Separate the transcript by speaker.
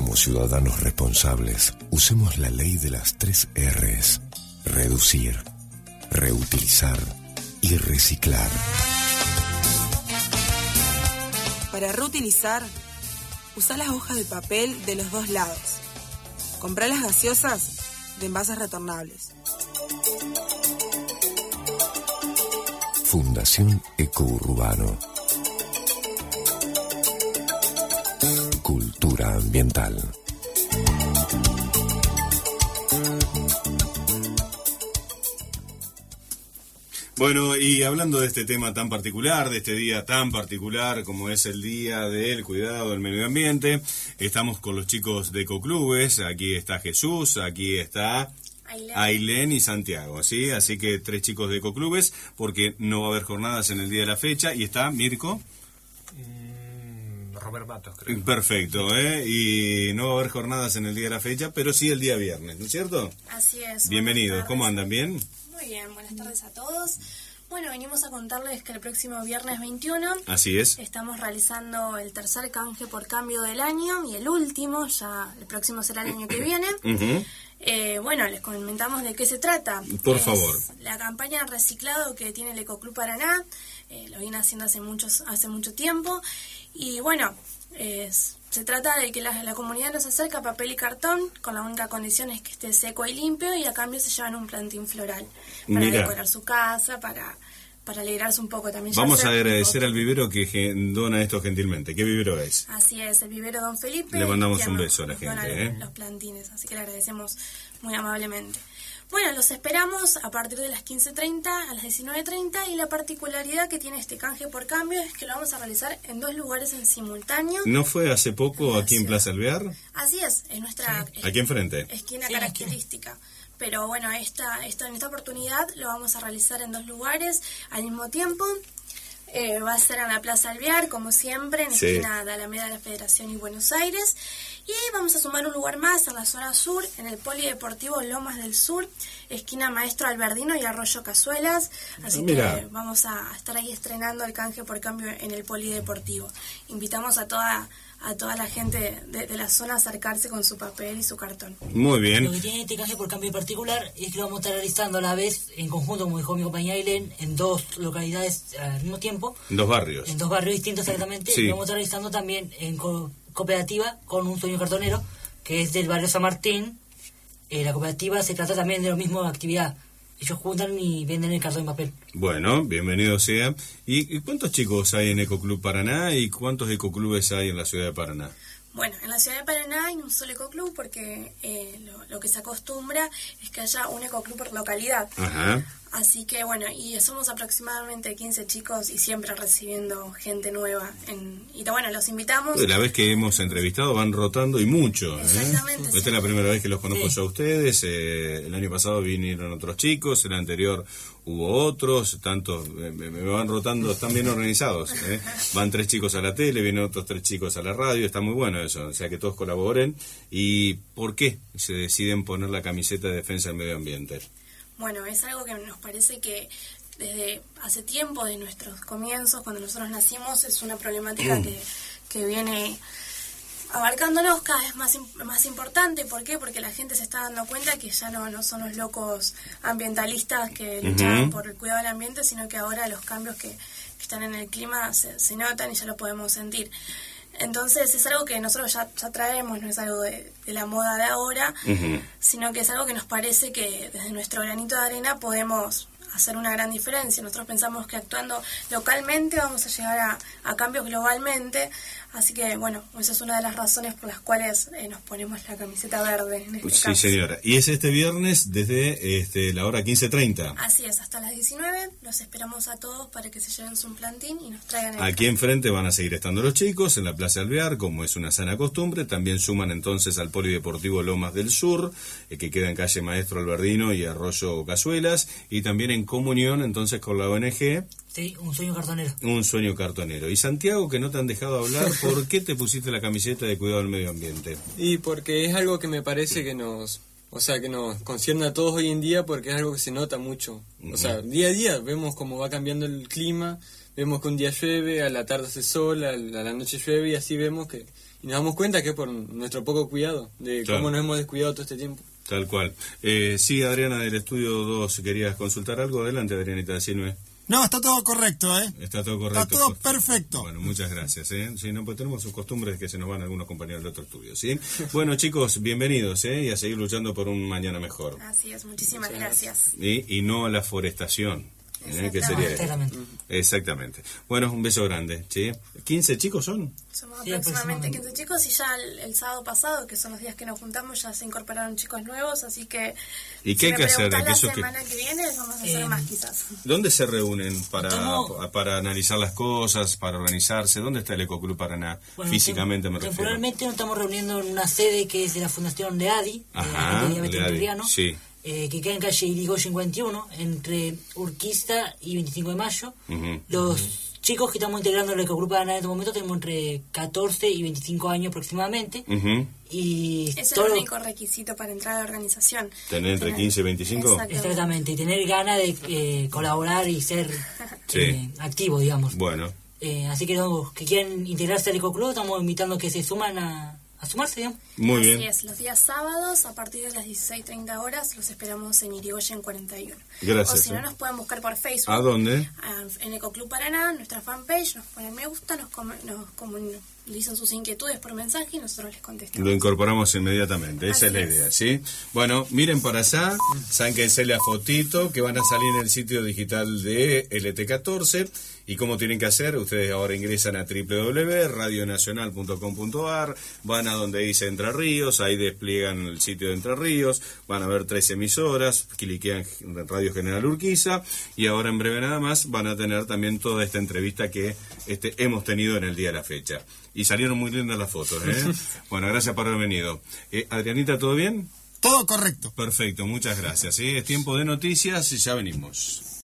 Speaker 1: Como ciudadanos responsables, usemos la ley de las 3 R's. Reducir, reutilizar y reciclar.
Speaker 2: Para reutilizar, usa las hojas de papel de los 2 lados. Comprá las gaseosas de envases retornables.
Speaker 1: Fundación Ecourbano. Cultura ambiental.
Speaker 3: Bueno, y hablando de este tema tan particular, de este día tan particular como es el Día del Cuidado del Medio Ambiente, estamos con los chicos de Ecoclubes. Aquí está Jesús, aquí está Ailén y Santiago, ¿sí? Así que 3 chicos de Ecoclubes, porque no va a haber jornadas en el día de la fecha. Y está Mirko.
Speaker 4: Robert Matos, creo.
Speaker 3: Perfecto, y no va a haber jornadas en el día de la fecha, pero sí el día viernes, ¿no es cierto?
Speaker 5: Así es.
Speaker 3: Bienvenidos, ¿cómo andan? ¿Bien?
Speaker 5: Muy bien, buenas tardes a todos. Bueno, venimos a contarles que el próximo viernes 21
Speaker 3: Así es.
Speaker 5: estamos realizando el tercer canje por cambio del año y el último, ya el próximo será el año que viene. Bueno, les comentamos de qué se trata.
Speaker 3: Por favor.
Speaker 5: La campaña reciclado que tiene el Ecoclub Paraná, lo viene haciendo hace mucho tiempo. Y bueno, se trata de que la comunidad nos acerca papel y cartón, con la única condición es que esté seco y limpio, y a cambio se llevan un plantín floral para decorar su casa, para alegrarse un poco también.
Speaker 3: Vamos a agradecer al vivero que dona esto gentilmente. ¿Qué vivero es?
Speaker 5: Así es, el vivero Don Felipe.
Speaker 3: Le mandamos un beso a la gente.
Speaker 5: Dona los plantines, así que le agradecemos muy amablemente. Bueno, los esperamos a partir de las 15:30 a las 19:30, y la particularidad que tiene este canje por cambio es que lo vamos a realizar en 2 lugares en simultáneo.
Speaker 3: ¿No fue hace poco aquí en Plaza Alvear?
Speaker 5: Así es nuestra
Speaker 3: aquí enfrente.
Speaker 5: Esquina característica. Pero bueno, en esta oportunidad lo vamos a realizar en 2 lugares al mismo tiempo. Va a ser en la Plaza Alvear, como siempre, en la esquina de Alameda de la Federación y Buenos Aires. Y vamos a sumar un lugar más en la zona sur, en el Polideportivo Lomas del Sur, esquina Maestro Alberdino y Arroyo Cazuelas. Así que vamos a estar ahí estrenando el canje por cambio en el Polideportivo. Invitamos a toda la gente de la zona a acercarse con su papel y su cartón.
Speaker 3: Muy bien.
Speaker 6: Lo que tiene este canje por cambio en particular es que lo vamos a estar realizando a la vez, en conjunto, como dijo mi compañera Ailén, en 2 localidades al mismo tiempo.
Speaker 3: En 2 barrios.
Speaker 6: En 2 barrios distintos exactamente. Lo vamos a estar realizando también en cooperativa con Un Sueño Cartonero, que es del barrio San Martín. La cooperativa se trata también de la misma actividad. Ellos juntan y venden el cartón en papel.
Speaker 3: Bueno, bienvenido sea. ¿Y cuántos chicos hay en Ecoclub Paraná y cuántos ecoclubes hay en la ciudad de Paraná?
Speaker 5: Bueno, en la ciudad de Paraná hay un solo ecoclub porque lo que se acostumbra es que haya un ecoclub por localidad.
Speaker 3: Ajá.
Speaker 5: Así que bueno, y somos aproximadamente 15 chicos y siempre recibiendo gente nueva. Y bueno, los invitamos.
Speaker 3: La vez que hemos entrevistado van rotando y mucho.
Speaker 5: Exactamente.
Speaker 3: Esta es la primera vez que los conozco yo a ustedes. El año pasado vinieron otros chicos, el anterior hubo otros, tantos, me van rotando, están bien organizados. Van 3 chicos a la tele, vienen otros 3 chicos a la radio, está muy bueno eso, o sea que todos colaboren. ¿Y por qué se deciden poner la camiseta de defensa del medio ambiente?
Speaker 5: Bueno, es algo que nos parece que desde hace tiempo, de nuestros comienzos, cuando nosotros nacimos, es una problemática que viene abarcándonos cada vez más importante. ¿Por qué? Porque la gente se está dando cuenta que ya no son los locos ambientalistas que luchaban por el cuidado del ambiente, sino que ahora los cambios que están en el clima se notan y ya lo podemos sentir. Entonces es algo que nosotros ya traemos, no es algo de la moda de ahora, sino que es algo que nos parece que desde nuestro granito de arena podemos hacer una gran diferencia. Nosotros pensamos que actuando localmente vamos a llegar a cambios globalmente, así que bueno, esa es una de las razones por las cuales nos ponemos la camiseta verde en este caso.
Speaker 3: Sí, señora. Y es este viernes desde la hora 15:30.
Speaker 5: Así es, hasta las 19. Los esperamos a todos para que se lleven su plantín y nos traigan el
Speaker 3: Aquí enfrente van a seguir estando los chicos en la Plaza Alvear, como es una sana costumbre. También suman entonces al Polideportivo Lomas del Sur, que queda en calle Maestro Alberdino y Arroyo Cazuelas, y también en comunión entonces con la ONG.
Speaker 6: Sí, Un Sueño Cartonero.
Speaker 3: Un Sueño Cartonero. Y Santiago, que no te han dejado hablar, ¿por qué te pusiste la camiseta de cuidado del medio ambiente?
Speaker 7: Y porque es algo que me parece que nos concierne a todos hoy en día, porque es algo que se nota mucho. O sea, día a día vemos cómo va cambiando el clima, vemos que un día llueve, a la tarde hace sol, a la noche llueve, y así vemos que... Y nos damos cuenta que es por nuestro poco cuidado, de cómo nos hemos descuidado todo este tiempo.
Speaker 3: Tal cual. Sí, Adriana del Estudio 2, ¿querías consultar algo? Adelante, Adrianita, decime.
Speaker 4: No, está todo correcto, ¿eh?
Speaker 3: Está todo correcto.
Speaker 4: Está todo perfecto.
Speaker 3: Bueno, muchas gracias, ¿eh? Sí, no, pues tenemos sus costumbres que se nos van algunos compañeros de otro estudio, ¿sí? Bueno, chicos, bienvenidos, ¿eh? Y a seguir luchando por un mañana mejor.
Speaker 5: Así es, muchísimas gracias.
Speaker 3: Y no a la forestación. ¿Qué sería? Exactamente. Bueno, un beso grande, ¿sí? ¿15 chicos son?
Speaker 5: Somos aproximadamente 15 chicos y ya el sábado pasado, que son los días que nos juntamos, ya se incorporaron chicos nuevos, así que...
Speaker 3: ¿Y qué hay que hacer?
Speaker 5: La semana que viene vamos a hacer más quizás.
Speaker 3: ¿Dónde se reúnen para analizar las cosas, para organizarse? ¿Dónde está el Ecoclub Paraná? Físicamente me refiero.
Speaker 6: Temporalmente nos estamos reuniendo en una sede que es de la Fundación de ADI, de Diabetes Interiano. Sí. Que queda en calle Irigoyen 51, entre Urquiza y 25 de Mayo. Los chicos que estamos integrando el Ecoclub Paraná en este momento tenemos entre 14 y 25 años aproximadamente. Y
Speaker 5: ese es el único requisito para entrar a la organización.
Speaker 3: ¿Tener entre 15 y 25?
Speaker 6: Exactamente, y tener ganas de colaborar y ser activo, digamos.
Speaker 3: Bueno.
Speaker 6: Así que los que quieran integrarse al Ecoclub, estamos invitando a que se suman a sumarse, digamos.
Speaker 3: Muy bien.
Speaker 5: Así es, los días sábados a partir de las 16:30 horas los esperamos en Irigoyen 41.
Speaker 3: Gracias.
Speaker 5: O si no, nos pueden buscar por Facebook.
Speaker 3: ¿A dónde?
Speaker 5: En Ecoclub Paraná, nuestra fanpage, nos ponen me gusta, nos dicen sus inquietudes por mensaje y nosotros les contestamos.
Speaker 3: Lo incorporamos inmediatamente, esa es la idea, ¿sí? Bueno, miren para allá, sáquense la fotito que van a salir en el sitio digital de LT14. ¿Y cómo tienen que hacer? Ustedes ahora ingresan a www.radionacional.com.ar, van a donde dice Entre Ríos, ahí despliegan el sitio de Entre Ríos, van a ver 3 emisoras, cliquean Radio General Urquiza, y ahora en breve nada más van a tener también toda esta entrevista que hemos tenido en el día de la fecha. Y salieron muy lindas las fotos, ¿eh? Bueno, gracias por haber venido. Adrianita, ¿todo bien?
Speaker 4: Todo correcto.
Speaker 3: Perfecto, muchas gracias. ¿Sí? Es tiempo de noticias y ya venimos.